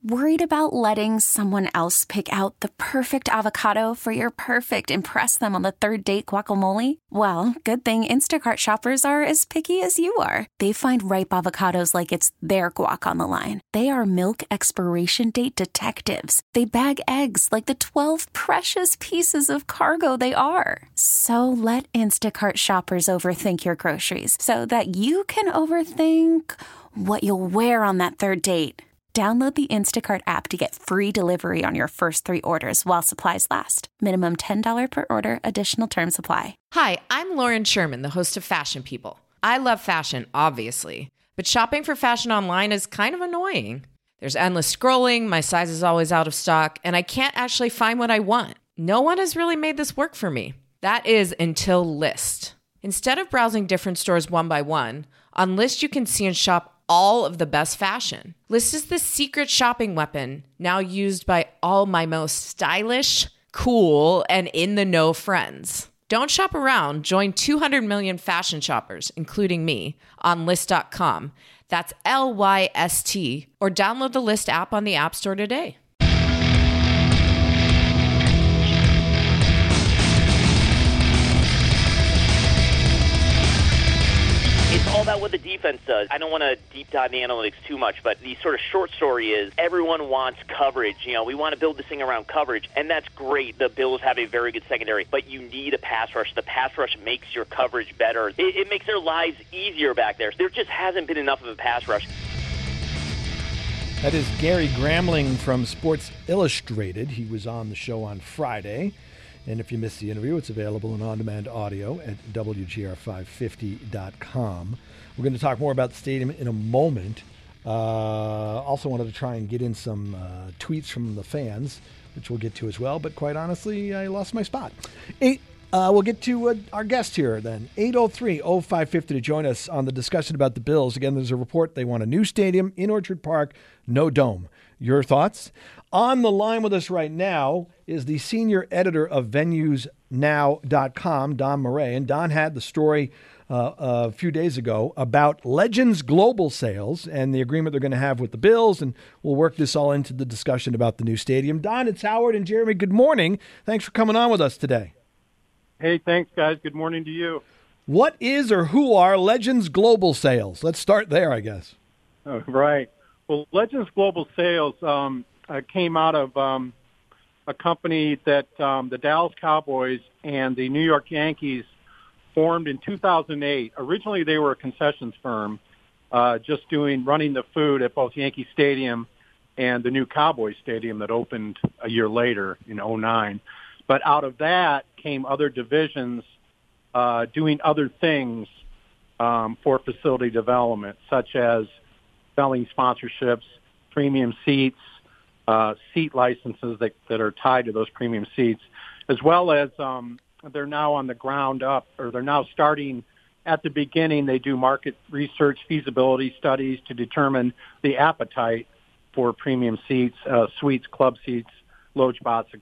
Worried about letting someone else pick out the perfect avocado for your perfect impress them on the third date guacamole? Well, good thing Instacart shoppers are as picky as you are. They find ripe avocados like it's their guac on the line. They are milk expiration date detectives. They bag eggs like the 12 precious pieces of cargo they are. So let Instacart shoppers overthink your groceries so that you can overthink what you'll wear on that third date. Download the Instacart app to get free delivery on your first 3 orders while supplies last. Minimum $10 per order. Additional terms apply. Hi, I'm Lauren Sherman, the host of Fashion People. I love fashion, obviously, but shopping for fashion online is kind of annoying. There's endless scrolling, my size is always out of stock, and I can't actually find what I want. No one has really made this work for me. That is until Lyst. Instead of browsing different stores one by one, on Lyst you can see and shop all of the best fashion. Lyst is the secret shopping weapon now used by all my most stylish, cool, and in-the-know friends. Don't shop around. Join 200 million fashion shoppers, including me, on Lyst.com. That's Lyst, or download the Lyst app on the App Store today. It's all about what the defense does. I don't want to deep dive the analytics too much, but the sort of short story is everyone wants coverage. You know, we want to build this thing around coverage, and that's great. The Bills have a very good secondary, but you need a pass rush. The pass rush makes your coverage better. It makes their lives easier back there. There just hasn't been enough of a pass rush. That is Gary Gramling from Sports Illustrated. He was on the show on Friday. And if you missed the interview, it's available in on-demand audio at WGR550.com. We're going to talk more about the stadium in a moment. Also wanted to try and get in some tweets from the fans, which we'll get to as well. But quite honestly, I lost my spot. We'll get to our guest here then. 803-0550 to join us on the discussion about the Bills. Again, there's a report. They want a new stadium in Orchard Park, no dome. Your thoughts? On the line with us right now is the senior editor of VenusNow.com, Don Murray. And Don had the story a few days ago about Legends Global Sales and the agreement they're going to have with the Bills. And we'll work this all into the discussion about the new stadium. Don, it's Howard and Jeremy. Good morning. Thanks for coming on with us today. Hey, thanks, guys. Good morning to you. What is or who are Legends Global Sales? Let's start there, I guess. Oh, right. Well, Legends Global Sales came out of a company that the Dallas Cowboys and the New York Yankees formed in 2008. Originally, they were a concessions firm, just running the food at both Yankee Stadium and the new Cowboys Stadium that opened a year later in 2009. But out of that came other divisions doing other things for facility development, such as selling sponsorships, premium seats, seat licenses that are tied to those premium seats, as well as they're now on the ground up, or they're now starting at the beginning. They do market research, feasibility studies to determine the appetite for premium seats, suites, club seats, loge boxes,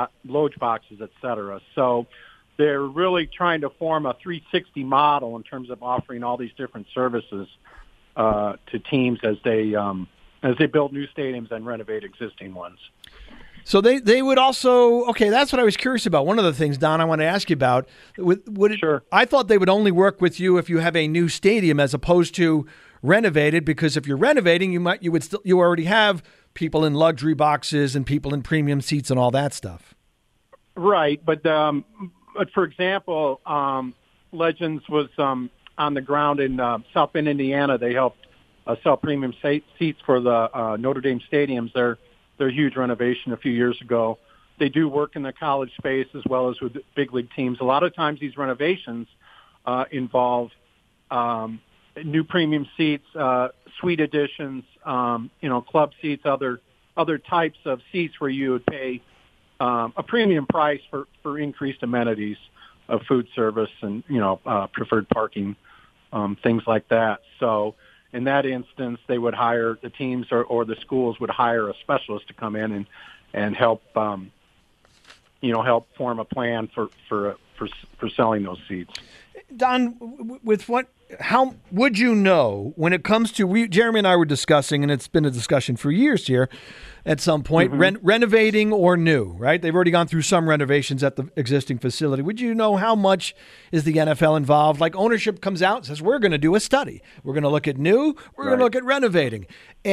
et cetera. So they're really trying to form a 360 model in terms of offering all these different services to teams as they build new stadiums and renovate existing ones. So they would also, okay, that's what I was curious about. One of the things, Don, I want to ask you about, Sure. I thought they would only work with you if you have a new stadium as opposed to renovated, because if you're renovating, you already have people in luxury boxes and people in premium seats and all that stuff. Right, but for example, Legends was on the ground in South Bend, Indiana. They helped sell premium seats for the Notre Dame stadiums. Their huge renovation a few years ago. They do work in the college space as well as with big league teams. A lot of times these renovations involve new premium seats, suite additions, club seats, other types of seats where you would pay a premium price for increased amenities of food service and, preferred parking, things like that. So in that instance, they would hire the teams or the schools would hire a specialist to come in and help, help form a plan for selling those seats. Don, how would you know when it comes to, Jeremy and I were discussing, and it's been a discussion for years here, at some point, renovating or new, right? They've already gone through some renovations at the existing facility. Would you know how much is the NFL involved? Like ownership comes out and says, we're going to do a study. We're going to look at new. We're going to look at renovating.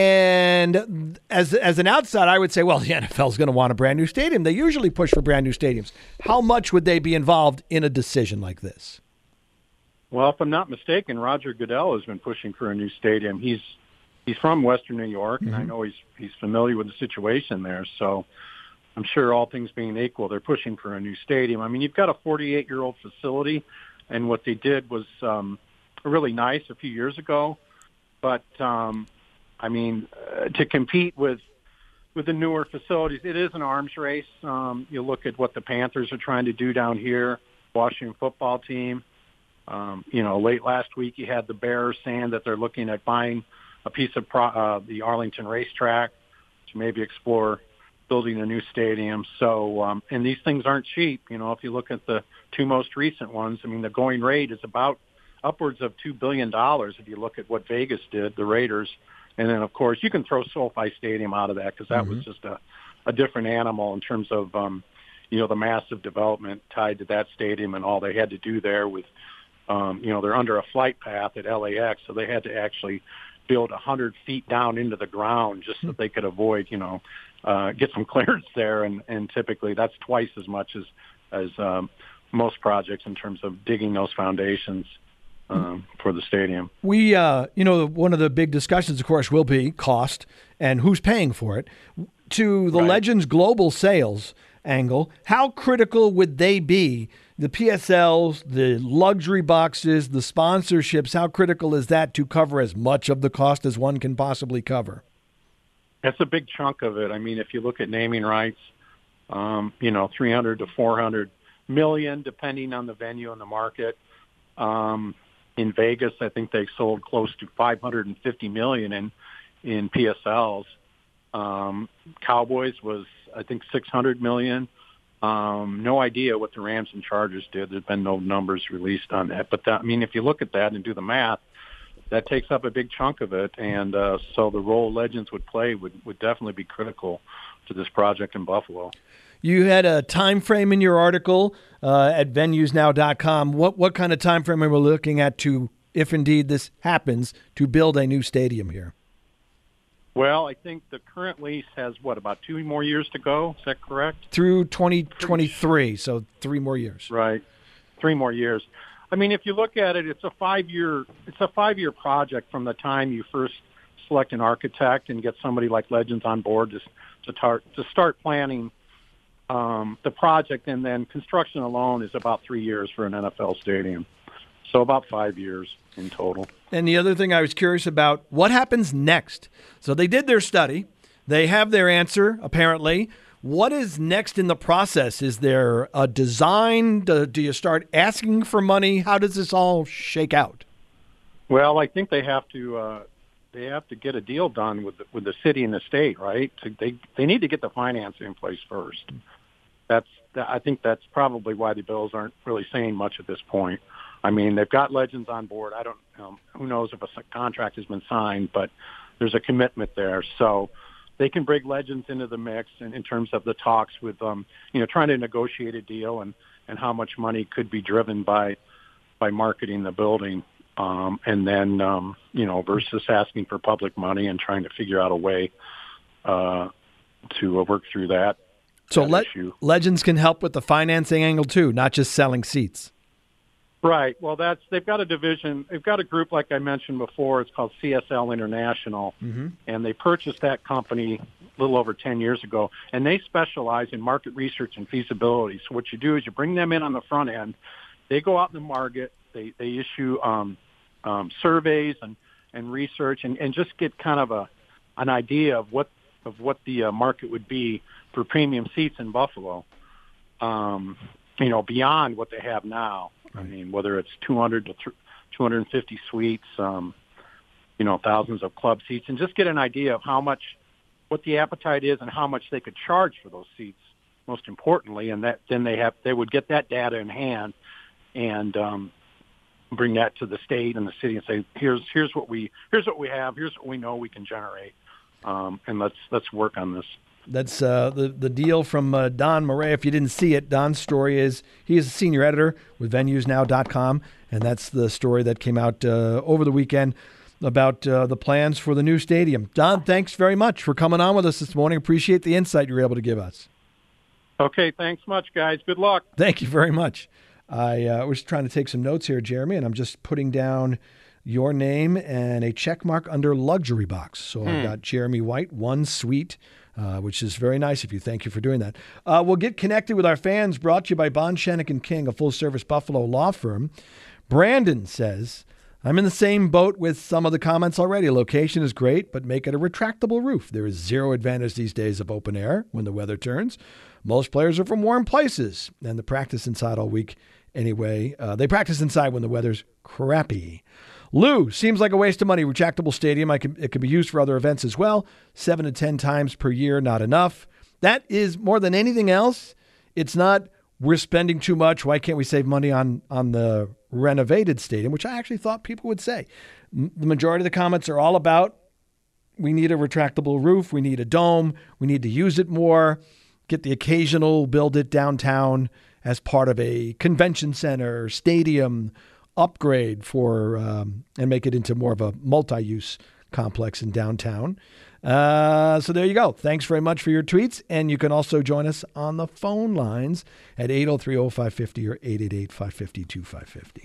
And as an outside, I would say, well, the NFL is going to want a brand new stadium. They usually push for brand new stadiums. How much would they be involved in a decision like this? Well, if I'm not mistaken, Roger Goodell has been pushing for a new stadium. He's from Western New York, and I know he's familiar with the situation there. So I'm sure all things being equal, they're pushing for a new stadium. I mean, you've got a 48-year-old facility, and what they did was really nice a few years ago. But, I mean, to compete with the newer facilities, it is an arms race. You look at what the Panthers are trying to do down here, Washington football team. Late last week you had the Bears saying that they're looking at buying a piece of the Arlington racetrack to maybe explore building a new stadium. So, and these things aren't cheap. If you look at the two most recent ones, I mean, the going rate is about upwards of $2 billion if you look at what Vegas did, the Raiders. And then, of course, you can throw SoFi Stadium out of that because that was just a different animal in terms of, the massive development tied to that stadium and all they had to do there with, they're under a flight path at LAX, so they had to actually build 100 feet down into the ground just so they could avoid, get some clearance there. And typically that's twice as much as most projects in terms of digging those foundations for the stadium. We, one of the big discussions, of course, will be cost and who's paying for it. To the Legends global sales angle, how critical would they be? The PSLs, the luxury boxes, the sponsorships, how critical is that to cover as much of the cost as one can possibly cover? That's a big chunk of it. I mean, if you look at naming rights, 300 to 400 million, depending on the venue and the market. In Vegas, I think they sold close to 550 million in PSLs. Cowboys was, I think, 600 million. No idea what the Rams and Chargers did. There's been no numbers released on that. But if you look at that and do the math, that takes up a big chunk of it. And so the role Legends would play would definitely be critical to this project in Buffalo. You had a time frame in your article at venuesnow.com. What kind of time frame are we looking at to, if indeed this happens, to build a new stadium here? Well, I think the current lease has, about 2 more years to go? Is that correct? Through 2023, so 3 more years. Right, 3 more years. I mean, if you look at it, it's a 5-year project from the time you first select an architect and get somebody like Legends on board to start planning the project, and then construction alone is about 3 years for an NFL stadium. So about 5 years in total. And the other thing I was curious about, what happens next? So they did their study. They have their answer, apparently. What is next in the process? Is there a design? Do you start asking for money? How does this all shake out? Well, I think they have to get a deal done with the city and the state, right? So they need to get the financing in place first. I think that's probably why the Bills aren't really saying much at this point. I mean, they've got Legends on board. Who knows if a contract has been signed, but there's a commitment there. So they can bring Legends into the mix in terms of the talks with, trying to negotiate a deal and how much money could be driven by marketing the building. And then, versus asking for public money and trying to figure out a way to work through that. So issue. Legends can help with the financing angle too, not just selling seats. Right. Well, they've got a division. They've got a group, like I mentioned before. It's called CSL International, and they purchased that company a little over 10 years ago, and they specialize in market research and feasibility. So what you do is you bring them in on the front end. They go out in the market. They issue surveys and research and just get kind of an idea of what the market would be for premium seats in Buffalo. Beyond what they have now. I mean, whether it's 200 to 250 suites, thousands of club seats, and just get an idea of what the appetite is and how much they could charge for those seats, most importantly, and that then they would get that data in hand and bring that to the state and the city and say, here's what we have, here's what we know we can generate, and let's work on this. That's the deal from Don Murray. If you didn't see it, Don's story is he is a senior editor with VenuesNow.com, and that's the story that came out over the weekend about the plans for the new stadium. Don, thanks very much for coming on with us this morning. Appreciate the insight you were able to give us. Okay, thanks much, guys. Good luck. Thank you very much. I was trying to take some notes here, Jeremy, and I'm just putting down your name and a check mark under luxury box. So I've got Jeremy White, one suite, which is very nice of you. Thank you for doing that. We'll get connected with our fans, brought to you by Bond, Shennick & King, a full-service Buffalo law firm. Brandon says, I'm in the same boat with some of the comments already. Location is great, but make it a retractable roof. There is zero advantage these days of open air when the weather turns. Most players are from warm places, and they practice inside all week anyway. They practice inside when the weather's crappy. Lou, seems like a waste of money. Retractable stadium, it can be used for other events as well. 7 to 10 times per year, not enough. That is more than anything else. It's not we're spending too much. Why can't we save money on the renovated stadium, which I actually thought people would say. The majority of the comments are all about we need a retractable roof, we need a dome, we need to use it more, get the occasional build it downtown as part of a convention center, stadium upgrade for and make it into more of a multi-use complex in downtown. So there you go. Thanks very much for your tweets. And you can also join us on the phone lines at 803-0550 or 888-550-2550.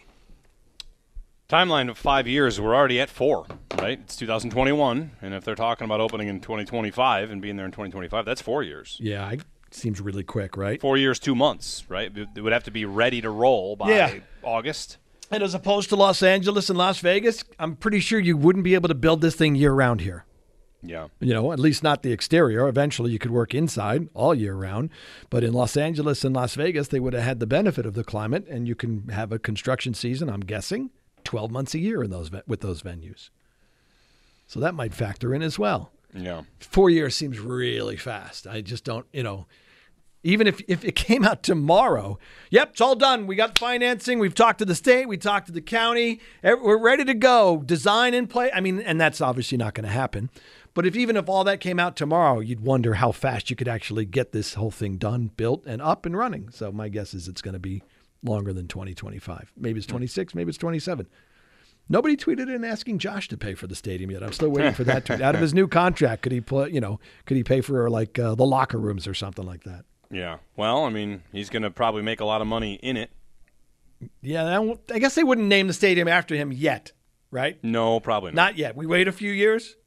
Timeline of 5 years, we're already at 4, right? It's 2021, and if they're talking about opening in 2025 and being there in 2025, that's 4 years. Yeah, it seems really quick, right? 4 years, 2 months, right? It would have to be ready to roll by August. And as opposed to Los Angeles and Las Vegas, I'm pretty sure you wouldn't be able to build this thing year-round here. Yeah. You know, at least not the exterior. Eventually you could work inside all year round. But in Los Angeles and Las Vegas, they would have had the benefit of the climate, and you can have a construction season, I'm guessing, 12 months a year in those with those venues. So that might factor in as well. Yeah. 4 years seems really fast. I just don't, even if it came out tomorrow, yep, it's all done. We got financing. We've talked to the state. We talked to the county. We're ready to go. Design in place. I mean, and that's obviously not going to happen. But even if all that came out tomorrow, you'd wonder how fast you could actually get this whole thing done, built, and up and running. So my guess is it's going to be longer than 2025. Maybe it's 26, maybe it's 27. Nobody tweeted in asking Josh to pay for the stadium yet. I'm still waiting for that tweet. Out of his new contract, could he pay for like the locker rooms or something like that? Yeah. Well, I mean, he's going to probably make a lot of money in it. Yeah, I guess they wouldn't name the stadium after him yet, right? No, probably not. Not yet. We wait a few years.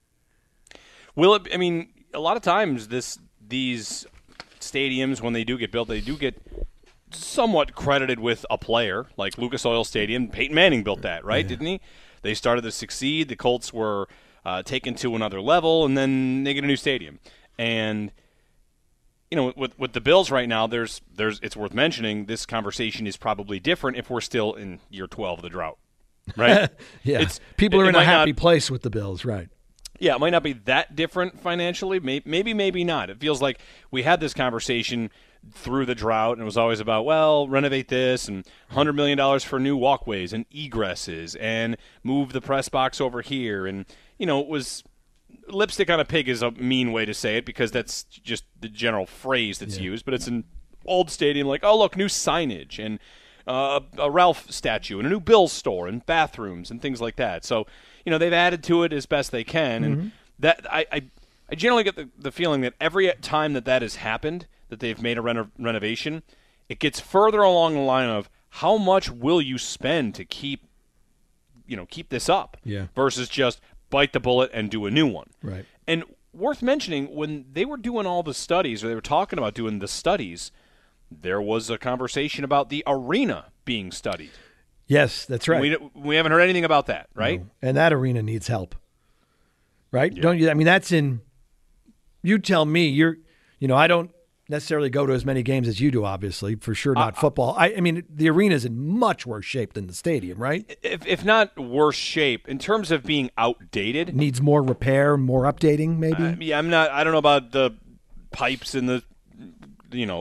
Will it? I mean, a lot of times these stadiums, when they do get built, they do get somewhat credited with a player, like Lucas Oil Stadium. Peyton Manning built that, right? Yeah. Didn't he? They started to succeed. The Colts were taken to another level, and then they get a new stadium. And with the Bills right now, there's it's worth mentioning this conversation is probably different if we're still in year 12 of the drought, right? Yeah, people are in a happy place with the Bills, right? Yeah, it might not be that different financially. Maybe not. It feels like we had this conversation through the drought, and it was always about, well, renovate this and $100 million for new walkways and egresses and move the press box over here. And, it was lipstick on a pig is a mean way to say it because that's just the general phrase that's used. But it's an old stadium like, oh, look, new signage and a Ralph statue and a new Bills store and bathrooms and things like that. So, they've added to it as best they can. And that I generally get the feeling that every time that has happened, that they've made a renovation, it gets further along the line of how much will you spend to keep this up versus just bite the bullet and do a new one. Right. And worth mentioning, when they were doing all the studies, or they were talking about doing the studies, there was a conversation about the arena being studied. Yes, that's right. We haven't heard anything about that, right? No. And that arena needs help, right? Yeah. Don't you? I mean, that's in. You tell me. I don't necessarily go to as many games as you do. Obviously, for sure, not football. I mean, the arena is in much worse shape than the stadium, right? If not worse shape, in terms of being outdated, needs more repair, more updating, maybe. I don't know about the pipes and the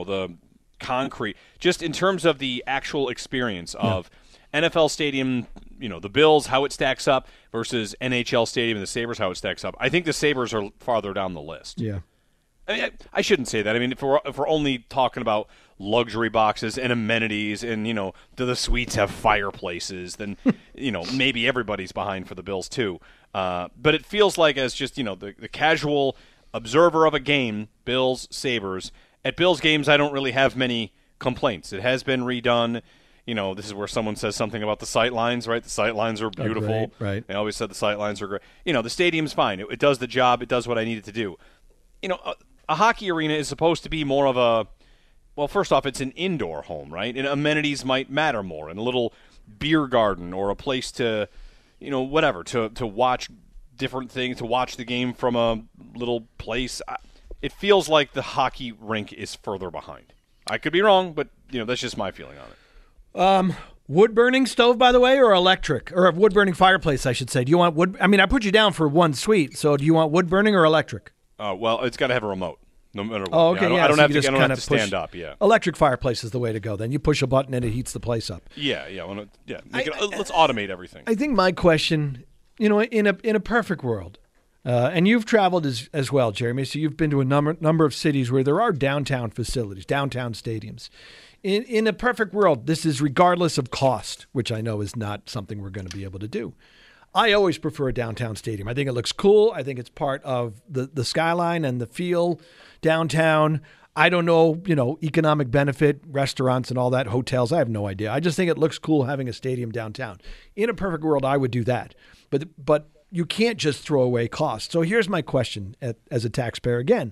concrete. Just in terms of the actual experience of NFL stadium the Bills, how it stacks up versus NHL Stadium and the Sabres, how it stacks up. I think the Sabres are farther down the list. Yeah. I shouldn't say that. I mean, if we're only talking about luxury boxes and amenities and, do the suites have fireplaces, then, maybe everybody's behind for the Bills too. But it feels like as just, the casual observer of a game, Bills, Sabres. At Bills games, I don't really have many complaints. It has been redone. This is where someone says something about the sight lines, right? The sight lines are beautiful. Great, right. They always said the sight lines are great. The stadium's fine. It does the job. It does what I need it to do. A hockey arena is supposed to be more of well, first off, it's an indoor home, right? And amenities might matter more. And a little beer garden or a place to, whatever, to watch different things, to watch the game from a little place. It feels like the hockey rink is further behind. I could be wrong, but, that's just my feeling on it. Wood-burning stove, by the way, or electric? Or a wood-burning fireplace, I should say. Do you want wood? I mean, I put you down for one suite, so do you want wood-burning or electric? Well, it's got to have a remote, no matter what. Oh, okay, I don't have so to stand up. Yeah, electric fireplace is the way to go. Then you push a button and it heats the place up. Yeah. Let's automate everything. I think my question, in a perfect world, and you've traveled as well, Jeremy. So you've been to a number of cities where there are downtown facilities, downtown stadiums. In a perfect world, this is regardless of cost, which I know is not something we're going to be able to do. I always prefer a downtown stadium. I think it looks cool. I think it's part of the skyline and the feel downtown. I don't know, economic benefit, restaurants and all that, hotels. I have no idea. I just think it looks cool having a stadium downtown. In a perfect world, I would do that. But you can't just throw away costs. So here's my question as a taxpayer again.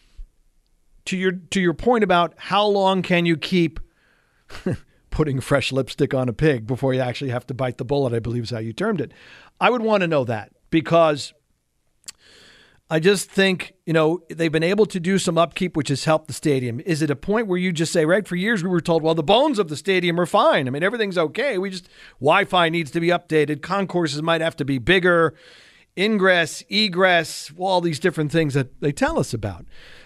To your point about how long can you keep putting fresh lipstick on a pig before you actually have to bite the bullet, I believe is how you termed it. I would want to know that because I just think, they've been able to do some upkeep, which has helped the stadium. Is it a point where you just say, right, for years we were told, well, the bones of the stadium are fine. I mean, everything's okay. Wi-Fi needs to be updated. Concourses might have to be bigger. Ingress, egress, all these different things that they tell us about.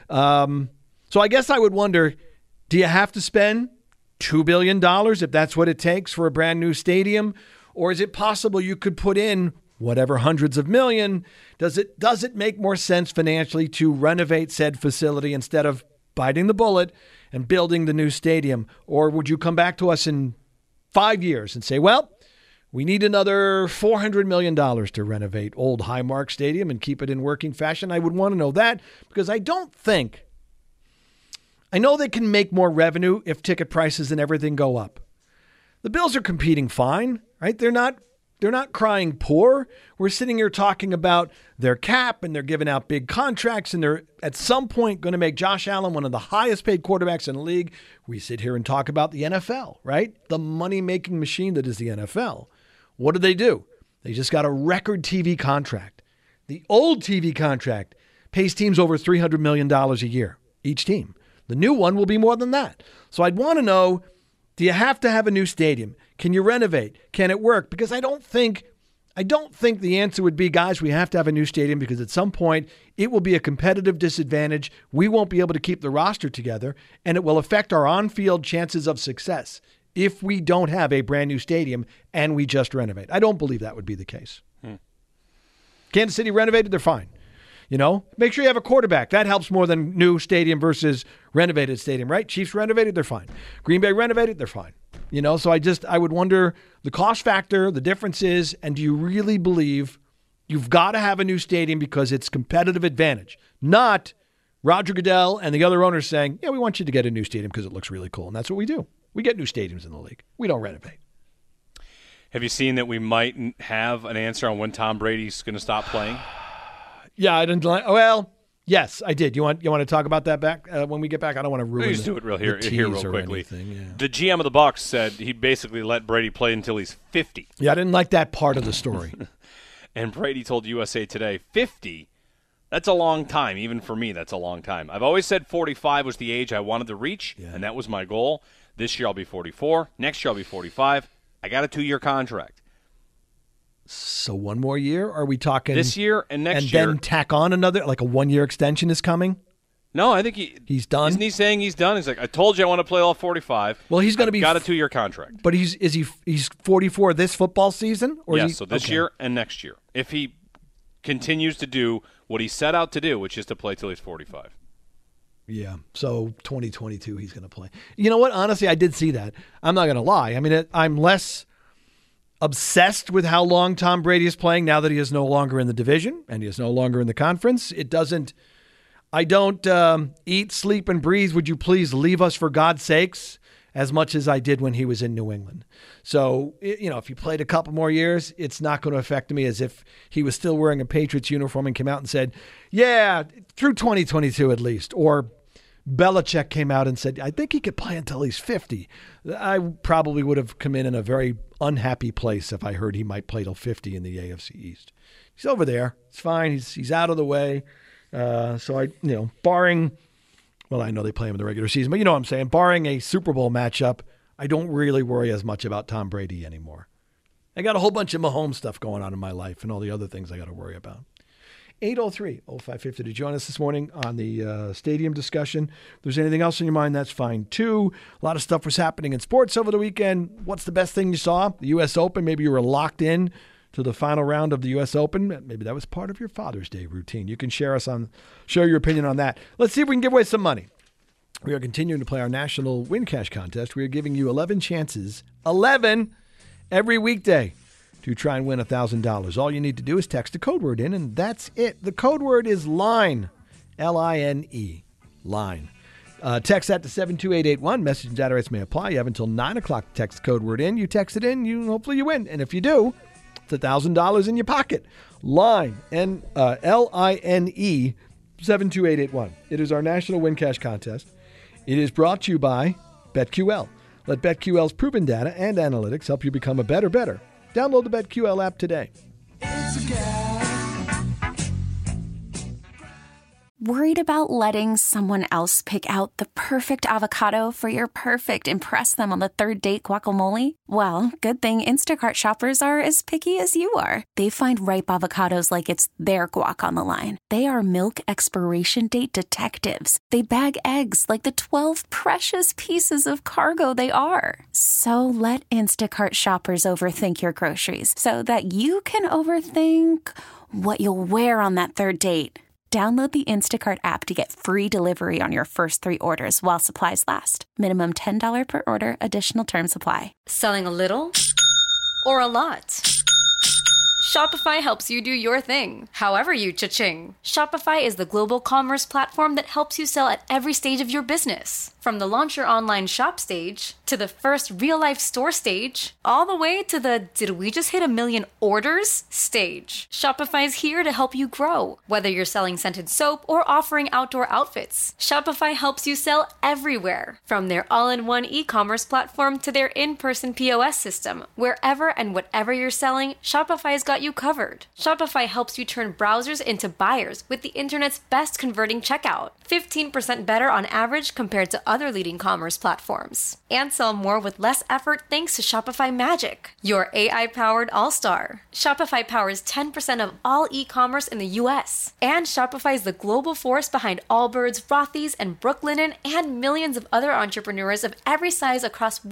So I guess I would wonder, do you have to spend $2 billion if that's what it takes for a brand new stadium? Or is it possible you could put in whatever hundreds of million? Does it make more sense financially to renovate said facility instead of biting the bullet and building the new stadium? Or would you come back to us in 5 years and say, well, we need another $400 million to renovate old Highmark Stadium and keep it in working fashion? I would want to know that because I know they can make more revenue if ticket prices and everything go up. The Bills are competing fine, right? They're not crying poor. We're sitting here talking about their cap and they're giving out big contracts and they're at some point going to make Josh Allen one of the highest paid quarterbacks in the league. We sit here and talk about the NFL, right? The money-making machine that is the NFL. What do? They just got a record TV contract. The old TV contract pays teams over $300 million a year, each team. The new one will be more than that. So I'd want to know, do you have to have a new stadium? Can you renovate? Can it work? Because I don't think the answer would be, guys, we have to have a new stadium because at some point it will be a competitive disadvantage. We won't be able to keep the roster together and it will affect our on-field chances of success if we don't have a brand new stadium and we just renovate. I don't believe that would be the case. Kansas City renovated, they're fine. Make sure you have a quarterback. That helps more than new stadium versus renovated stadium, right? Chiefs renovated, they're fine. Green Bay renovated, they're fine. So I would wonder the cost factor, the differences, and do you really believe you've got to have a new stadium because it's competitive advantage? Not Roger Goodell and the other owners saying, yeah, we want you to get a new stadium because it looks really cool. And that's what we do. We get new stadiums in the league. We don't renovate. Have you seen that we might have an answer on when Tom Brady's going to stop playing? Yeah, I didn't. Well, yes, I did. You want to talk about that back when we get back? I don't want to ruin. Just do it here real quickly. Yeah. The GM of the Bucs said he basically let Brady play until he's 50. Yeah, I didn't like that part of the story. And Brady told USA Today, 50. That's a long time. Even for me, that's a long time. I've always said 45 was the age I wanted to reach, and that was my goal. This year I'll be 44. Next year I'll be 45. I got a 2-year contract. So one more year? Are we talking this year and next year? And then tack on another, like a 1-year extension is coming? No, I think he's done. Isn't he saying he's done? He's like, I told you I want to play all 45. Well, he's going to be got a 2-year contract. But he's 44 this football season? Or yes, so this year and next year. If he continues to do what he set out to do, which is to play till he's 45. Yeah, so 2022 he's going to play. You know what? Honestly, I did see that. I'm not going to lie. I mean, I'm less obsessed with how long Tom Brady is playing now that he is no longer in the division and he is no longer in the conference. I don't eat, sleep, and breathe. Would you please leave us for God's sakes as much as I did when he was in New England. So, if he played a couple more years, it's not going to affect me as if he was still wearing a Patriots uniform and came out and said, yeah, through 2022 at least. Or Belichick came out and said, I think he could play until he's 50. I probably would have come in a very unhappy place if I heard he might play till 50 in the AFC East. He's over there. It's fine. He's out of the way. So barring, well, I know they play him in the regular season, but you know what I'm saying, barring a Super Bowl matchup, I don't really worry as much about Tom Brady anymore. I got a whole bunch of Mahomes stuff going on in my life and all the other things I got to worry about. 803-0550 to join us this morning on the stadium discussion. If there's anything else in your mind, that's fine too. A lot of stuff was happening in sports over the weekend. What's the best thing you saw? The U.S. Open. Maybe you were locked in to the final round of the U.S. Open. Maybe that was part of your Father's Day routine. You can share your opinion on that. Let's see if we can give away some money. We are continuing to play our National Win Cash contest. We are giving you 11 chances, 11 every weekday to try and win $1,000. All you need to do is text a code word in, and that's it. The code word is LINE, LINE, LINE. Text that to 72881. Message and data rates may apply. You have until 9 o'clock to text the code word in. You text it in, hopefully you win. And if you do, it's $1,000 in your pocket. LINE, LINE, 72881. It is our National Win Cash contest. It is brought to you by BetQL. Let BetQL's proven data and analytics help you become a better. Download the BetQL app today. Worried about letting someone else pick out the perfect avocado for your perfect impress them on the third date guacamole? Well, good thing Instacart shoppers are as picky as you are. They find ripe avocados like it's their guac on the line. They are milk expiration date detectives. They bag eggs like the 12 precious pieces of cargo they are. So let Instacart shoppers overthink your groceries so that you can overthink what you'll wear on that third date. Download the Instacart app to get free delivery on your first 3 orders while supplies last. Minimum $10 per order. Additional terms apply. Selling a little or a lot? Shopify helps you do your thing, however you cha-ching. Shopify is the global commerce platform that helps you sell at every stage of your business. From the launch your online shop stage, to the first real-life store stage, all the way to the did we just hit 1 million orders stage. Shopify's here to help you grow. Whether you're selling scented soap or offering outdoor outfits, Shopify helps you sell everywhere. From their all-in-one e-commerce platform to their in-person POS system, wherever and whatever you're selling, Shopify's got you covered. Shopify helps you turn browsers into buyers with the internet's best converting checkout. 15% better on average compared to other leading commerce platforms. And sell more with less effort thanks to Shopify Magic, your AI-powered all-star. Shopify powers 10% of all e-commerce in the U.S. And Shopify is the global force behind Allbirds, Rothy's, and Brooklinen, and millions of other entrepreneurs of every size across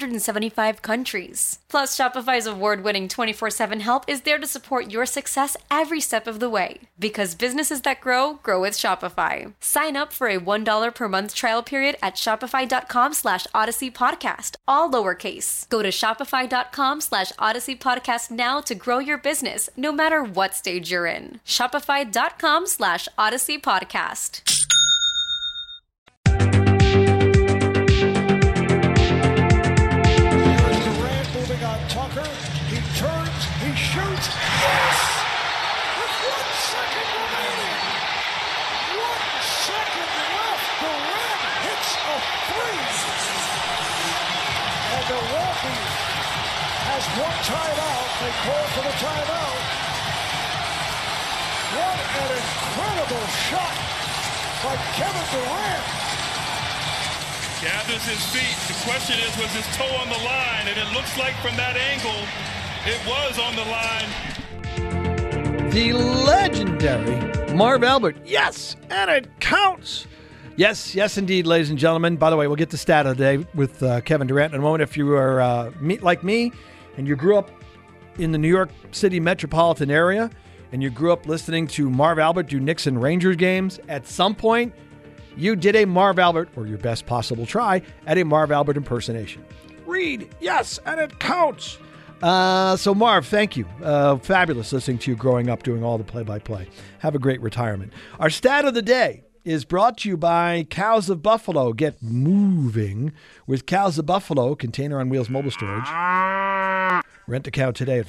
175 countries. Plus, Shopify's award-winning 24/7 help is there to support your success every step of the way. Because businesses that grow with Shopify. Sign up for a $1 per month trial period at shopify.com/Odyssey Podcast, all lowercase. Go to shopify.com/Odyssey Podcast now to grow your business, no matter what stage you're in. Shopify.com/Odyssey Podcast. Here's Durant moving on Tucker. He turns, he shoots. Yes! With 1 second remaining. 1 second left. Durant hits a 3. And Milwaukee has 1 timeout. They call for the timeout. What an incredible shot by Kevin Durant. Gathers his feet. The question is, was his toe on the line? And it looks like from that angle, it was on the line. The legendary Marv Albert. Yes, and it counts. Yes, indeed, ladies and gentlemen. By the way, we'll get to stat of the day with Kevin Durant in a moment. If you are like me and you grew up in the New York City metropolitan area and you grew up listening to Marv Albert do Knicks and Rangers games, at some point you did a Marv Albert, or your best possible try, at a Marv Albert impersonation. Read, yes, and it counts. So Marv, thank you. Fabulous listening to you growing up doing all the play-by-play. Have a great retirement. Our stat of the day is brought to you by Cows of Buffalo. Get moving with Cows of Buffalo, container on wheels mobile storage. Rent a cow today at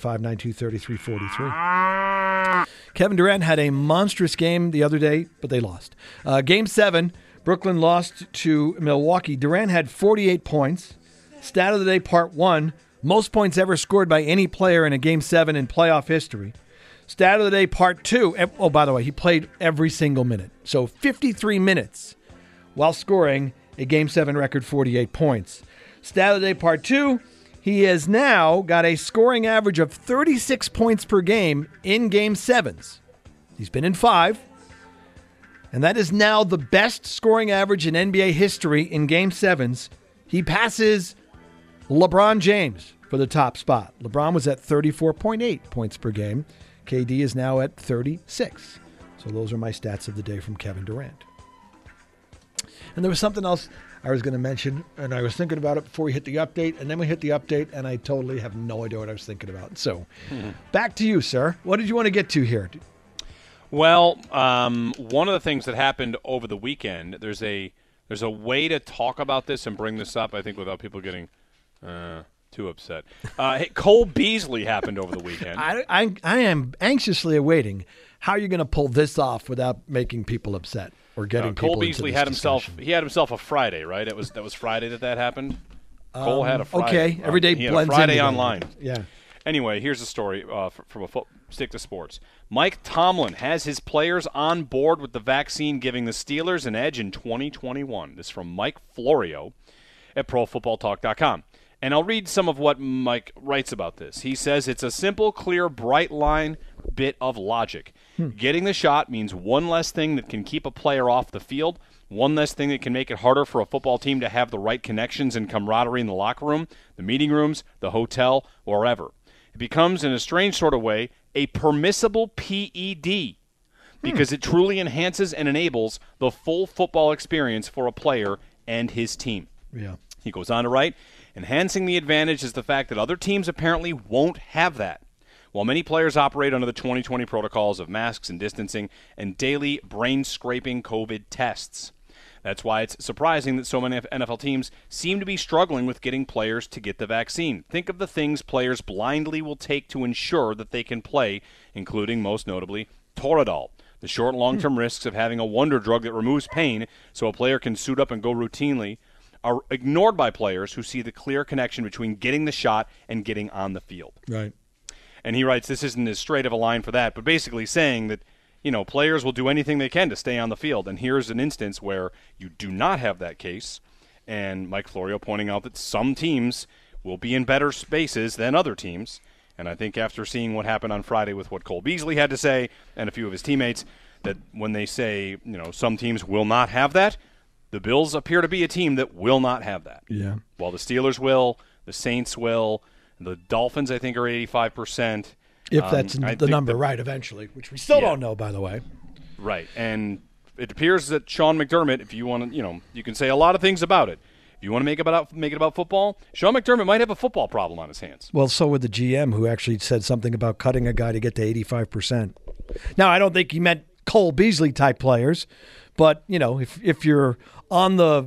592-3343. Kevin Durant had a monstrous game the other day, but they lost. Game 7, Brooklyn lost to Milwaukee. Durant had 48 points. Stat of the day, part 1, most points ever scored by any player in a Game 7 in playoff history. Stat of the day, part 2. Oh, by the way, he played every single minute. So 53 minutes while scoring a Game 7 record 48 points. Stat of the day, part 2. He has now got a scoring average of 36 points per game in Game 7s. He's been in 5. And that is now the best scoring average in NBA history in Game 7s. He passes LeBron James for the top spot. LeBron was at 34.8 points per game. KD is now at 36. So those are my stats of the day from Kevin Durant. And there was something else I was going to mention, and I was thinking about it before we hit the update, and then we hit the update, and I totally have no idea what I was thinking about. So back to you, sir. What did you want to get to here? Well, one of the things that happened over the weekend, there's a way to talk about this and bring this up, I think, without people getting too upset. Cole Beasley happened over the weekend. I am anxiously awaiting how you're going to pull this off without making people upset or getting people Cole Beasley into this discussion. He had himself a Friday, right? That was Friday that happened. Cole had a Friday. Okay, every day he blends had a Friday into online. Yeah. Anyway, here's a story from stick to sports. Mike Tomlin has his players on board with the vaccine, giving the Steelers an edge in 2021. This is from Mike Florio at ProFootballTalk.com. And I'll read some of what Mike writes about this. He says it's a simple, clear, bright line bit of logic. Getting the shot means one less thing that can keep a player off the field, one less thing that can make it harder for a football team to have the right connections and camaraderie in the locker room, the meeting rooms, the hotel, wherever. It becomes, in a strange sort of way, a permissible PED because it truly enhances and enables the full football experience for a player and his team. Yeah. He goes on to write, enhancing the advantage is the fact that other teams apparently won't have that. While many players operate under the 2020 protocols of masks and distancing and daily brain-scraping COVID tests. That's why it's surprising that so many NFL teams seem to be struggling with getting players to get the vaccine. Think of the things players blindly will take to ensure that they can play, including, most notably, Toradol. The short and long-term risks of having a wonder drug that removes pain so a player can suit up and go routinely are ignored by players who see the clear connection between getting the shot and getting on the field. Right. And he writes, this isn't as straight of a line for that, but basically saying that, players will do anything they can to stay on the field. And here's an instance where you do not have that case. And Mike Florio pointing out that some teams will be in better spaces than other teams. And I think after seeing what happened on Friday with what Cole Beasley had to say and a few of his teammates, that when they say, some teams will not have that, the Bills appear to be a team that will not have that. Yeah. While the Steelers will, the Saints will, the Dolphins, I think, are 85%. If that's the number, right, eventually, which we still don't know, by the way. Right. And it appears that Sean McDermott, if you want to, you can say a lot of things about it. If you want to make it about football, Sean McDermott might have a football problem on his hands. Well, so would the GM, who actually said something about cutting a guy to get to 85%. Now, I don't think he meant Cole Beasley-type players, but, if you're on the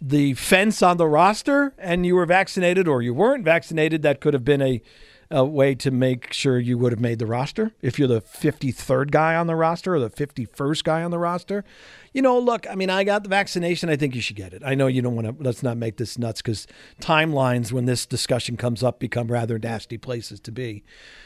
fence on the roster and you were vaccinated or you weren't vaccinated, that could have been a way to make sure you would have made the roster. If you're the 53rd guy on the roster or the 51st guy on the roster, look, I got the vaccination. I think you should get it. I know you don't want to, let's not make this nuts because timelines when this discussion comes up become rather nasty places to be.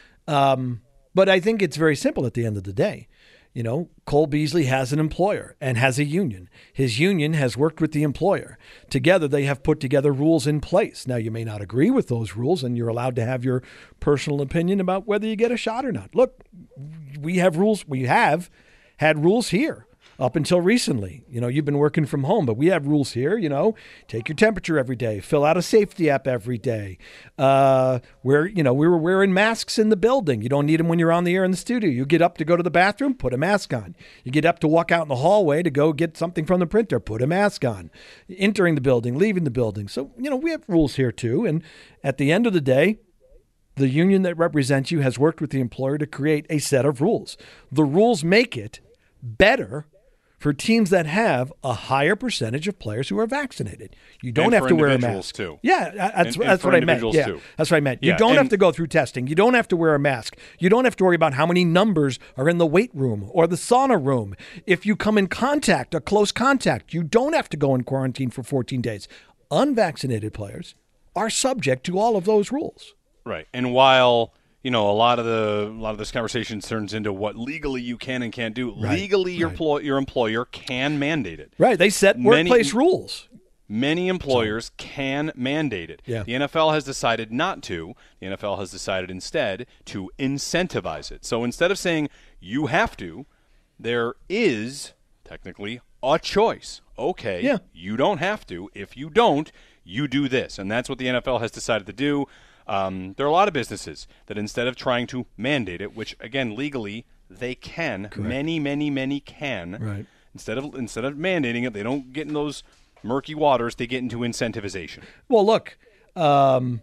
But I think it's very simple at the end of the day. Cole Beasley has an employer and has a union. His union has worked with the employer. Together, they have put together rules in place. Now, you may not agree with those rules, and you're allowed to have your personal opinion about whether you get a shot or not. Look, we have rules. We have had rules here up until recently. You've been working from home, but we have rules here. Take your temperature every day, fill out a safety app every day. We were wearing masks in the building. You don't need them when you're on the air in the studio. You get up to go to the bathroom, put a mask on. You get up to walk out in the hallway to go get something from the printer, put a mask on. Entering the building, leaving the building. So, we have rules here too. And at the end of the day, the union that represents you has worked with the employer to create a set of rules. The rules make it better for teams that have a higher percentage of players who are vaccinated. You don't have to wear a mask. Too. Yeah, that's what I meant. Yeah, too. that's what I meant. Yeah, you don't have to go through testing. You don't have to wear a mask. You don't have to worry about how many numbers are in the weight room or the sauna room. If you come in contact, a close contact, you don't have to go in quarantine for 14 days. Unvaccinated players are subject to all of those rules. Right. And while a lot of this conversation turns into what legally you can and can't do. Right. Legally, your employer can mandate it. Right. They set workplace rules. Many employers can mandate it. Yeah. The NFL has decided not to. The NFL has decided instead to incentivize it. So instead of saying you have to, there is technically a choice. Okay, yeah. You don't have to. If you don't, you do this. And that's what the NFL has decided to do. There are a lot of businesses that instead of trying to mandate it, which again legally they can, Correct. many can. Right. Instead of mandating it, they don't get in those murky waters. They get into incentivization. Well, look, one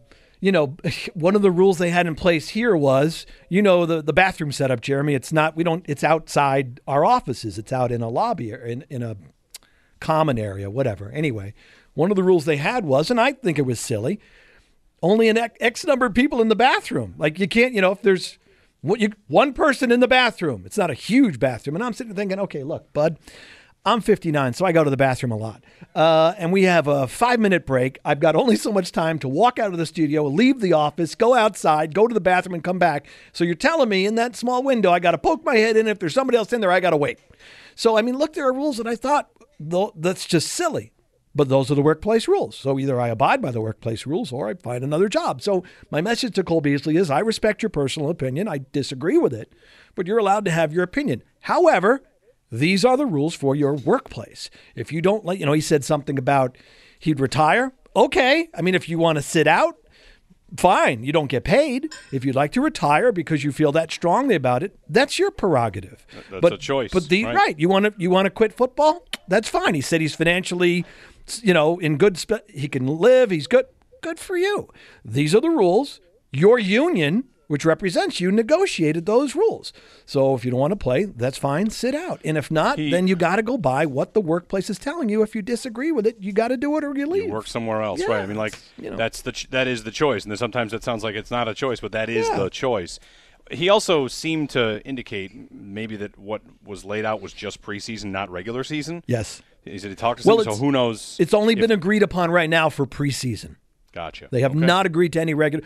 of the rules they had in place here was, the bathroom setup, Jeremy. It's outside our offices. It's out in a lobby or in a common area, whatever. Anyway, one of the rules they had was, and I think it was silly, only an X number of people in the bathroom. Like you can't, if there's one person in the bathroom, it's not a huge bathroom. And I'm sitting there thinking, okay, look, bud, I'm 59, so I go to the bathroom a lot. And we have a 5-minute break. I've got only so much time to walk out of the studio, leave the office, go outside, go to the bathroom and come back. So you're telling me in that small window, I got to poke my head in. If there's somebody else in there, I got to wait. So, look, there are rules that I thought, that's just silly. But those are the workplace rules. So either I abide by the workplace rules or I find another job. So my message to Cole Beasley is I respect your personal opinion. I disagree with it, but you're allowed to have your opinion. However, these are the rules for your workplace. If you don't he said something about he'd retire. Okay. If you want to sit out, fine. You don't get paid. If you'd like to retire because you feel that strongly about it, that's your prerogative. That's a choice. But right. You want to quit football? That's fine. He said he's financially in good, he can live. He's good. Good for you. These are the rules. Your union, which represents you, negotiated those rules. So if you don't want to play, that's fine. Sit out. And if not, then you got to go by what the workplace is telling you. If you disagree with it, you got to do it or you leave. You work somewhere else, Yeah, right? That is the choice. And then sometimes it sounds like it's not a choice, but that is the choice. He also seemed to indicate maybe that what was laid out was just preseason, not regular season. Yes. He said he talked to someone, so who knows? It's only been agreed upon right now for preseason. Gotcha. They have not agreed to any regular,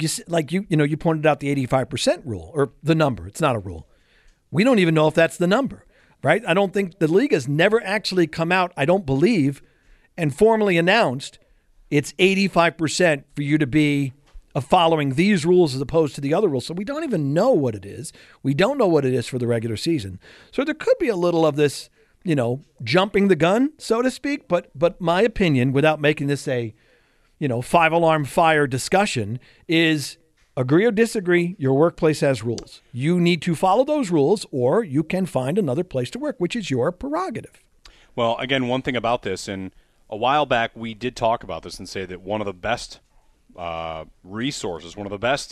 you pointed out the 85% rule or the number. It's not a rule. We don't even know if that's the number, right? I don't think the league has never actually come out, I don't believe, and formally announced it's 85% for you to be following these rules as opposed to the other rules. So we don't even know what it is. We don't know what it is for the regular season. So there could be a little of this, jumping the gun, so to speak. But my opinion, without making this a 5-alarm fire discussion, is agree or disagree, your workplace has rules. You need to follow those rules or you can find another place to work, which is your prerogative. Well, again, one thing about this, and a while back we did talk about this and say that one of the best resources, one of the best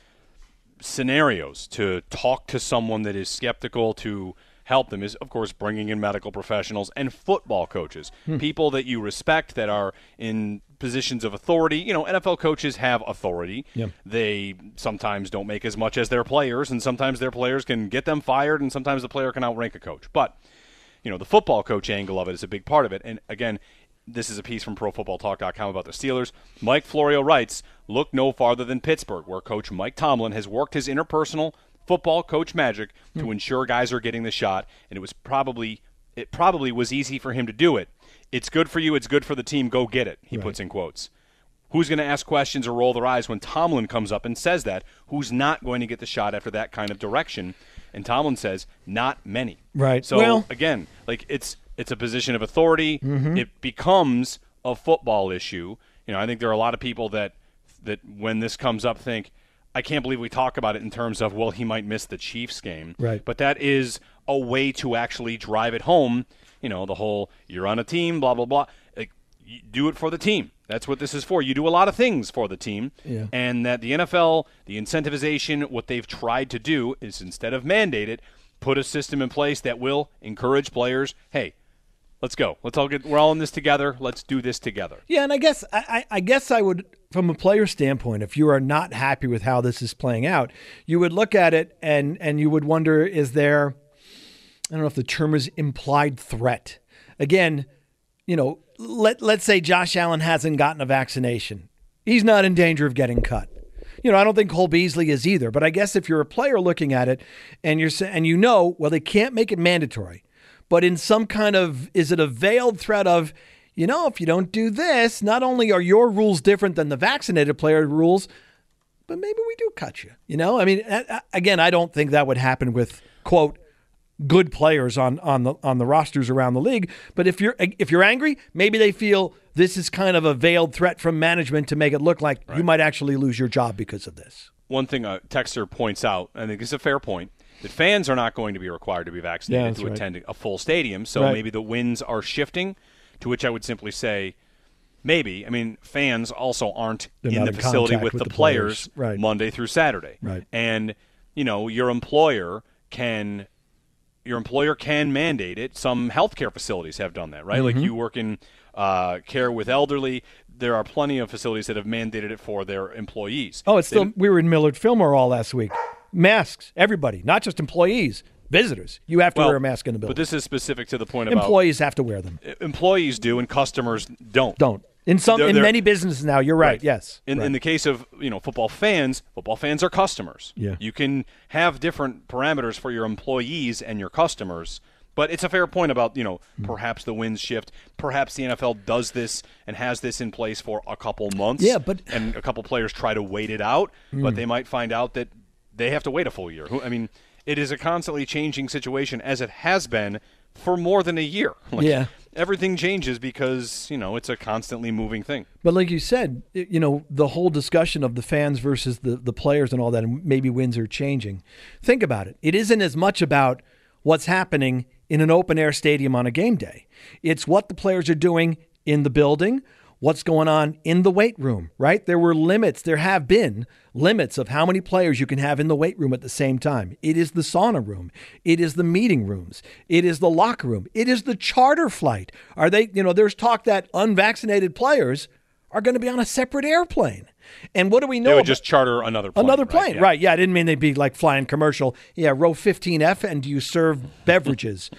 scenarios to talk to someone that is skeptical to help them is, of course, bringing in medical professionals and football coaches, people that you respect that are in positions of authority. NFL coaches have authority. Yeah. They sometimes don't make as much as their players, and sometimes their players can get them fired, and sometimes the player can outrank a coach. But, the football coach angle of it is a big part of it. And, again, this is a piece from ProFootballTalk.com about the Steelers. Mike Florio writes, look no farther than Pittsburgh, where Coach Mike Tomlin has worked his interpersonal football coach magic to ensure guys are getting the shot, and it probably was easy for him to do it. It's good for you, it's good for the team, go get it, he puts in quotes. Who's going to ask questions or roll their eyes when Tomlin comes up and says that? Who's not going to get the shot after that kind of direction? And Tomlin says, not many. Right. So, well, again, like it's a position of authority. Mm-hmm. It becomes a football issue. I think there are a lot of people that when this comes up think, I can't believe we talk about it in terms of, well, he might miss the Chiefs game. Right. But that is a way to actually drive it home. The whole, you're on a team, blah, blah, blah. Like, you do it for the team. That's what this is for. You do a lot of things for the team. Yeah. And that the NFL, the incentivization, what they've tried to do is instead of mandate it, put a system in place that will encourage players, hey, let's go. We're all in this together. Let's do this together. Yeah, and I guess I would, from a player standpoint, if you are not happy with how this is playing out, you would look at it and you would wonder, is there, I don't know if the term is implied threat. Again, let's say Josh Allen hasn't gotten a vaccination. He's not in danger of getting cut. I don't think Cole Beasley is either. But I guess if you're a player looking at it and you're saying, well, they can't make it mandatory. But in some kind of, is it a veiled threat of, if you don't do this, not only are your rules different than the vaccinated player rules, but maybe we do cut you. Again, I don't think that would happen with, quote, good players on the rosters around the league. But if you're angry, maybe they feel this is kind of a veiled threat from management to make it look like you might actually lose your job because of this. One thing a texter points out, I think it's a fair point, that fans are not going to be required to be vaccinated to attend a full stadium. So maybe the winds are shifting, to which I would simply say maybe. I mean, fans also aren't in the facility with the players Monday through Saturday. Right. And, your employer can mandate it. Some healthcare facilities have done that, right? Mm-hmm. Like you work in care with elderly. There are plenty of facilities that have mandated it for their employees. Oh, we were in Millard Fillmore all last week. Masks, everybody, not just employees, visitors. You have to wear a mask in the building. But this is specific to the point about employees have to wear them. Employees do, and customers don't. In many businesses now, you're right. Yes. In the case of football fans are customers. Yeah. You can have different parameters for your employees and your customers. But it's a fair point about, perhaps the winds shift. Perhaps the NFL does this and has this in place for a couple months. Yeah, and a couple players try to wait it out, but they might find out that they have to wait a full year. I mean, it is a constantly changing situation, as it has been for more than a year. Everything changes because, it's a constantly moving thing. But like you said, the whole discussion of the fans versus the players and all that, and maybe winds are changing. Think about it. It isn't as much about what's happening in an open-air stadium on a game day. It's what the players are doing in the building, what's going on in the weight room, right? There have been limits of how many players you can have in the weight room at the same time. It is the sauna room. It is the meeting rooms. It is the locker room. It is the charter flight. There's talk that unvaccinated players are going to be on a separate airplane. And what do we know? They would just charter another plane. Right. Yeah, I didn't mean they'd be like flying commercial. Yeah, row 15F, and do you serve beverages?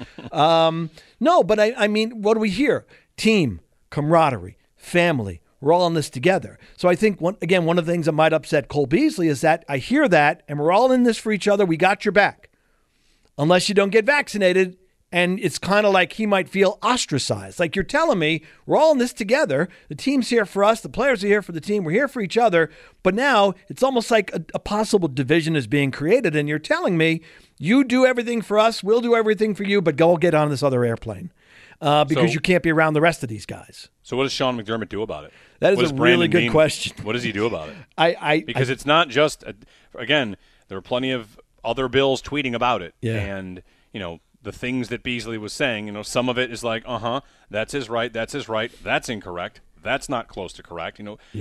No, but I mean, what do we hear? Team, camaraderie, family. We're all in this together. So I think, one of the things that might upset Cole Beasley is that I hear that, and we're all in this for each other. We got your back. Unless you don't get vaccinated, and it's kind of like he might feel ostracized. Like, you're telling me we're all in this together. The team's here for us. The players are here for the team. We're here for each other. But now it's almost like a possible division is being created, and you're telling me you do everything for us, we'll do everything for you, but go get on this other airplane. Because you can't be around the rest of these guys. So what does Sean McDermott do about it? That is a really good question. What does he do about it? Because it's not just, again, there are plenty of other Bills tweeting about it. Yeah. And, the things that Beasley was saying, some of it is like, that's his right, that's incorrect, that's not close to correct,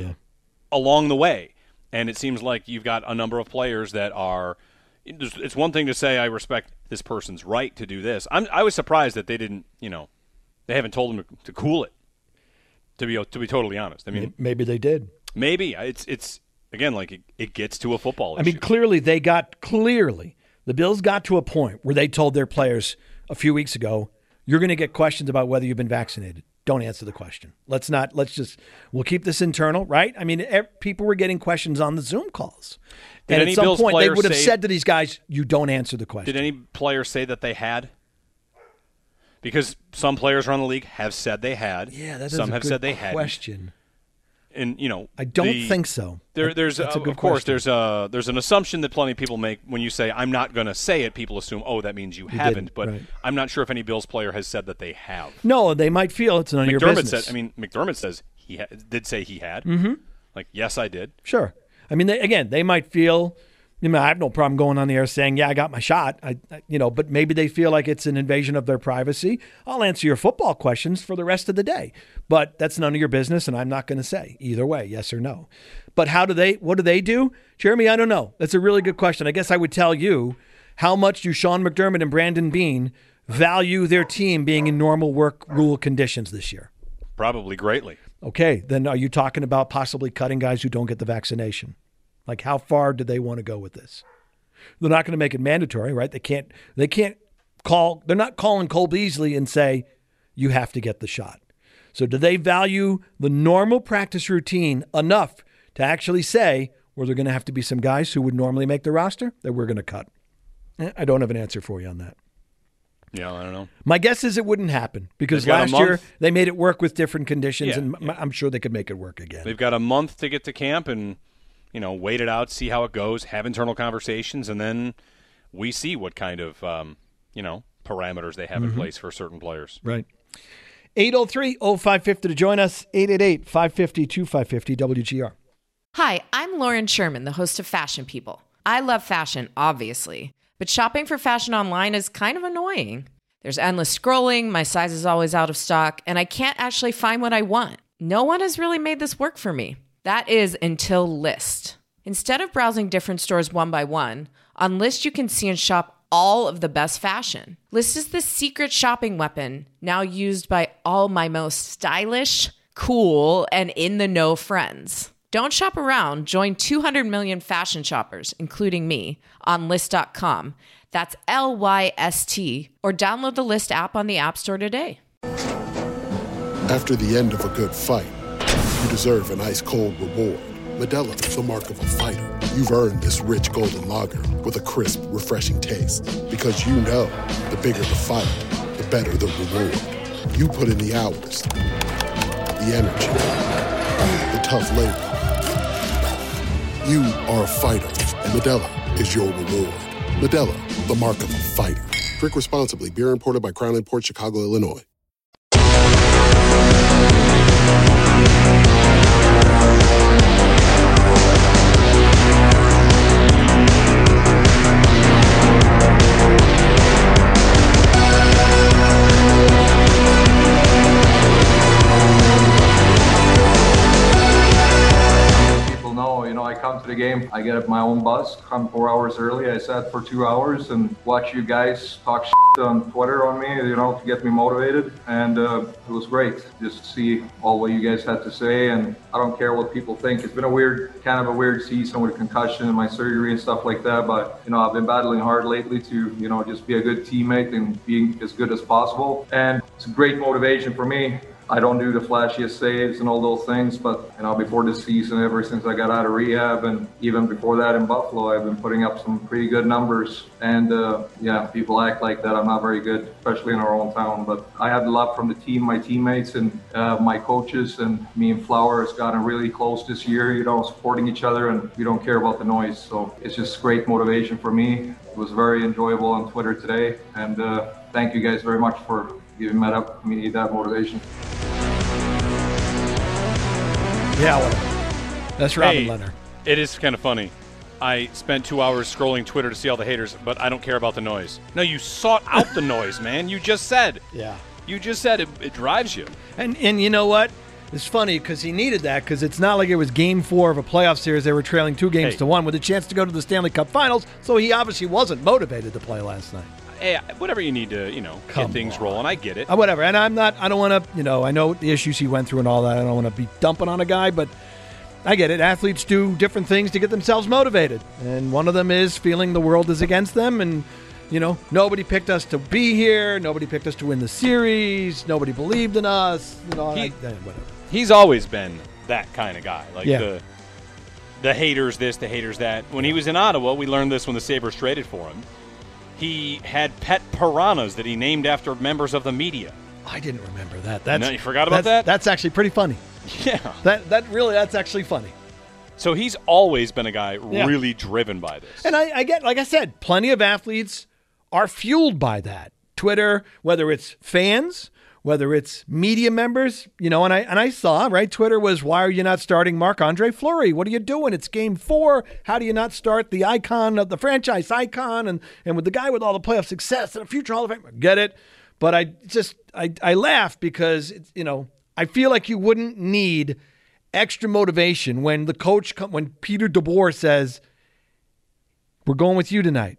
along the way. And it seems like you've got a number of players that are – it's one thing to say I respect this person's right to do this. I was surprised that they didn't, they haven't told him to cool it, to be totally honest. I mean, maybe they did. Maybe. It's again, like it gets to a football issue. I mean, clearly the Bills got to a point where they told their players a few weeks ago, you're going to get questions about whether you've been vaccinated. Don't answer the question. We'll keep this internal, right? I mean, people were getting questions on the Zoom calls. And at some point, they would have said to these guys, you don't answer the question. Did any player say that they had? Because some players around the league have said they had. Yeah, that's some a have good said they hadn't. question. And I don't think so. There's of course there's an assumption that plenty of people make when you say I'm not going to say it. People assume, oh, that means you haven't. But right. I'm not sure if any Bills player has said that they have. No, they might feel it's none of your business. McDermott says he did say he had. Mm-hmm. Like, yes, I did. Sure. I mean, they might feel. I have no problem going on the air saying, yeah, I got my shot. But maybe they feel like it's an invasion of their privacy. I'll answer your football questions for the rest of the day, but that's none of your business, and I'm not going to say either way, yes or no. But what do they do? Jeremy, I don't know. That's a really good question. I guess I would tell you, how much do Sean McDermott and Brandon Beane value their team being in normal work rule conditions this year? Probably greatly. Okay, then are you talking about possibly cutting guys who don't get the vaccination? Like, how far do they want to go with this? They're not going to make it mandatory, right? They're not calling Cole Beasley and say, you have to get the shot. So do they value the normal practice routine enough to actually say, well, there are going to have to be some guys who would normally make the roster that we're going to cut? I don't have an answer for you on that. Yeah, I don't know. My guess is it wouldn't happen because last year they made it work with different conditions, I'm sure they could make it work again. They've got a month to get to camp and wait it out, see how it goes, have internal conversations, and then we see what kind of, parameters they have in place for certain players. Right. 803-0550 to join us, 888-550-2550, WGR. Hi, I'm Lauren Sherman, the host of Fashion People. I love fashion, obviously, but shopping for fashion online is kind of annoying. There's endless scrolling, my size is always out of stock, and I can't actually find what I want. No one has really made this work for me. That is until Lyst. Instead of browsing different stores one by one, on Lyst you can see and shop all of the best fashion. Lyst is the secret shopping weapon now used by all my most stylish, cool, and in-the-know friends. Don't shop around. Join 200 million fashion shoppers, including me, on Lyst.com. That's Lyst, or download the Lyst app on the App Store today. After the end of a good fight, you deserve an ice-cold reward. Modelo is the mark of a fighter. You've earned this rich golden lager with a crisp, refreshing taste. Because you know, the bigger the fight, the better the reward. You put in the hours, the energy, the tough labor. You are a fighter, and Modelo is your reward. Modelo, the mark of a fighter. Drink responsibly. Beer imported by Crown Imports, Chicago, Illinois. I come to the game, I get up my own bus, come 4 hours early. I sat for 2 hours and watch you guys talk shit on Twitter on me, to get me motivated. And it was great just to see all what you guys had to say. And I don't care what people think. It's been a weird season with concussion and my surgery and stuff like that. But, I've been battling hard lately to, just be a good teammate and being as good as possible. And it's a great motivation for me. I don't do the flashiest saves and all those things, but before this season, ever since I got out of rehab and even before that in Buffalo, I've been putting up some pretty good numbers. And people act like that I'm not very good, especially in our own town. But I have a lot from the team, my teammates and my coaches, and me and Flower has gotten really close this year, supporting each other, and we don't care about the noise. So it's just great motivation for me. It was very enjoyable on Twitter today, and thank you guys very much for giving me that motivation. Yeah, well, that's Robin Leonard. It is kind of funny. I spent 2 hours scrolling Twitter to see all the haters, but I don't care about the noise. No, you sought out the noise, man. You just said. Yeah. You just said it drives you. And you know what? It's funny because he needed that because it's not like it was game 4 of a playoff series. They were trailing 2-1 with a chance to go to the Stanley Cup Finals, so he obviously wasn't motivated to play last night. Hey, whatever you need to, get things rolling. I get it. Whatever. And I don't want to, I know the issues he went through and all that. I don't want to be dumping on a guy, but I get it. Athletes do different things to get themselves motivated. And one of them is feeling the world is against them. And, nobody picked us to be here. Nobody picked us to win the series. Nobody believed in us. Whatever. He's always been that kind of guy. Like the haters this, the haters that. When he was in Ottawa, we learned this when the Sabres traded for him. He had pet piranhas that he named after members of the media. I didn't remember that. You forgot about that? That's actually pretty funny. Yeah. That's actually funny. So he's always been a guy really driven by this. And I get, like I said, plenty of athletes are fueled by that. Twitter, whether it's fans, whether it's media members, and I saw, right, Twitter was, why are you not starting Marc-Andre Fleury? What are you doing? It's game 4. How do you not start the icon of the franchise icon and with the guy with all the playoff success and a future Hall of Fame? Get it. But I laugh because, I feel like you wouldn't need extra motivation when the coach, when Peter DeBoer says, we're going with you tonight.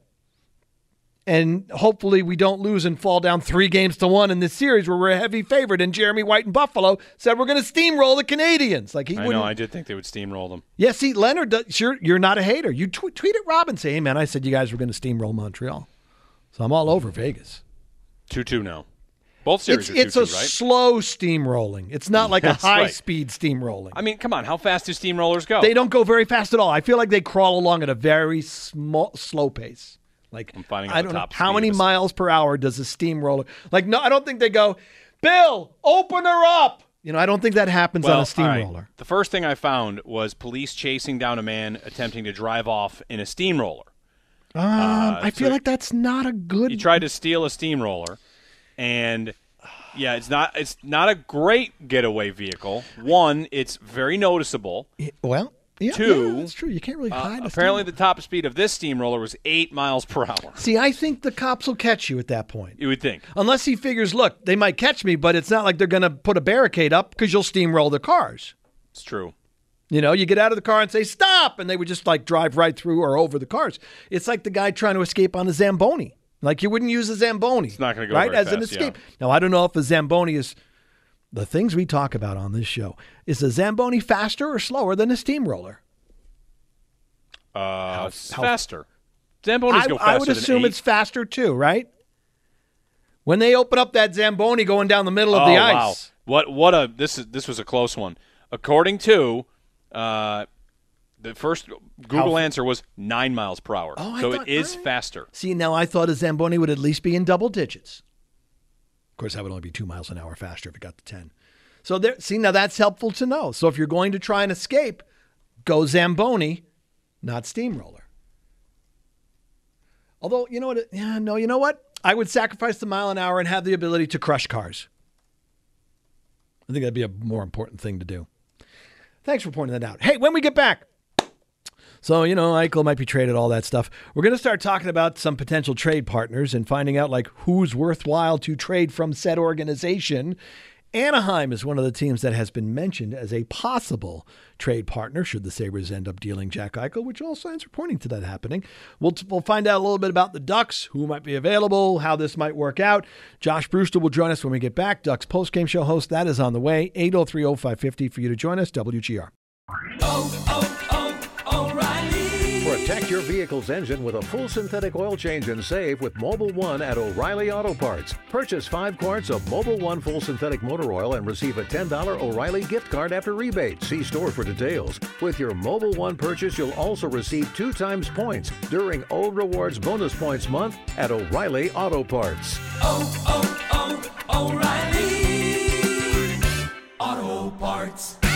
And hopefully we don't lose and fall down 3-1 in this series where we're a heavy favorite. And Jeremy White in Buffalo said we're going to steamroll the Canadians. I know, I did think they would steamroll them. Yeah, see, Leonard, you're not a hater. You tweet at Rob and say, hey, man, I said you guys were going to steamroll Montreal. So I'm all over Vegas. 2-2 now. Both series are 2-2, It's a right? slow steamrolling. It's not like a high-speed steamrolling. I mean, come on. How fast do steamrollers go? They don't go very fast at all. I feel like they crawl along at a very slow pace. Like, I'm finding out I don't know how many miles per hour does a steamroller. Like, no, I don't think they go, Bill, open her up. I don't think that happens on a steamroller. Right. The first thing I found was police chasing down a man attempting to drive off in a steamroller. I feel like that's not a good. He tried to steal a steamroller, and it's not a great getaway vehicle. One, it's very noticeable. Well. Yeah, 2, that's true. You can't really hide. Apparently, the top speed of this steamroller was 8 miles per hour. See, I think the cops will catch you at that point. You would think. Unless he figures, look, they might catch me, but it's not like they're going to put a barricade up because you'll steamroll the cars. It's true. You get out of the car and say, stop, and they would just drive right through or over the cars. It's like the guy trying to escape on a Zamboni. Like you wouldn't use a Zamboni. It's not going to go right very as fast, an escape. Yeah. Now, I don't know if a Zamboni is the things we talk about on this show. Is a Zamboni faster or slower than a steamroller? Faster. Zambonis go faster. I would assume it's faster too, right? When they open up that Zamboni going down the middle of the ice. Wow. This was a close one. According to the first Google answer was 9 miles per hour. So it is faster. See, now I thought a Zamboni would at least be in double digits. Of course, that would only be 2 miles an hour faster if it got to 10. So now that's helpful to know. So if you're going to try and escape, go Zamboni, not steamroller. Although, you know what? I would sacrifice the mile an hour and have the ability to crush cars. I think that'd be a more important thing to do. Thanks for pointing that out. Hey, when we get back, so, Eichel might be traded, all that stuff. We're going to start talking about some potential trade partners and finding out, who's worthwhile to trade from said organization. Anaheim is one of the teams that has been mentioned as a possible trade partner should the Sabres end up dealing Jack Eichel, which all signs are pointing to that happening. We'll find out a little bit about the Ducks, who might be available, how this might work out. Josh Brewster will join us when we get back. Ducks postgame show host, that is on the way. 803-0550 for you to join us. WGR. Protect your vehicle's engine with a full synthetic oil change and save with Mobil 1 at O'Reilly Auto Parts. Purchase 5 quarts of Mobil 1 full synthetic motor oil and receive a $10 O'Reilly gift card after rebate. See store for details. With your Mobil 1 purchase, you'll also receive 2 times points during O Rewards Bonus Points Month at O'Reilly Auto Parts. O'Reilly Auto Parts.